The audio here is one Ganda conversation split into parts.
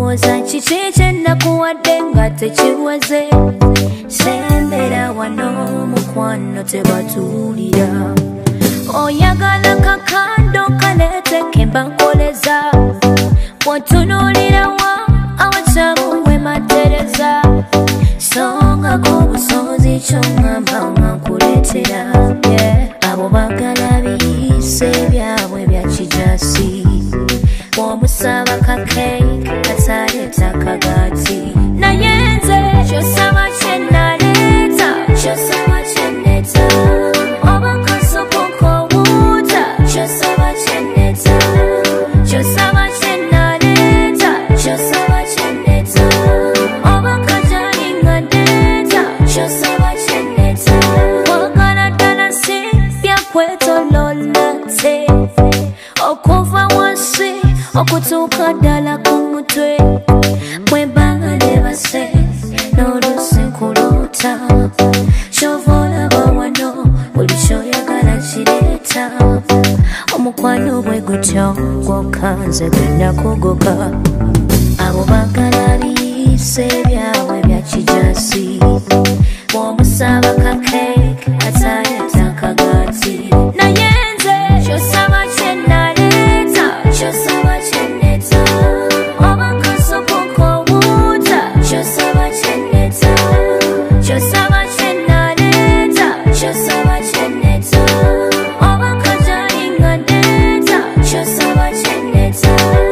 olowooza kiki kye nakuwadde nga tekiwaze sembera wano mukwano tebatuulira oyagala kakando kaleeteke mbankoleza bw'otunuulirawa awakyabuwe matereza songako obusozi ky'oŋŋamba nga nkuleetera abo bagala biyise byabwe bya kijasi bw'omusaba kakeeki kataleeta kagaati naye nze ky'osaba kye naleeta ky'osaba kye nneeta oba kasupu k'obuuta ky'osaba kye nneeta ky'osaba kye naleeta ky'osaba kye nneeta oba kajali nga nneeta ky'osaba kye nneeta wagala ddala si byakwetoloola nze okuva wansi okutuuka ddala ku mutwe bwe bbanga lyebase n'oluusi nkuloota ky'ova olaba wano buli ky'oyagala kireeta omukwano bwe gutyo gwokka nze gwe nakugoga abo bagala biyise byabwe bya kijasi bw'omusaba kakeeki ataleeta kagaati naye nze ky'osaba kye naleeta ky'osaba kye nneeta oba kasupu k'obuuta ky'osaba kye nneeta ky'osaba kye naleeta ky'osaba kye nneeta oba kajali nga nneeta ky'osaba kye nneeta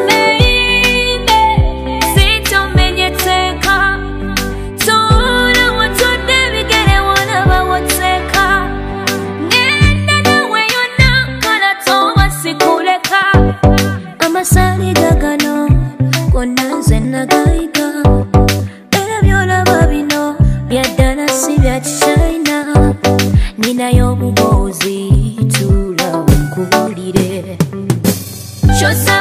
sitomenye tteeka tuula watudde bigere walaba wotteeka ngenda nawe yonna kala toba sikuleka amasaali gagano gonna nze nagayiga era by'olaba bino byaddala si bya kichina ninayo obubuuzi tuula nkubuulire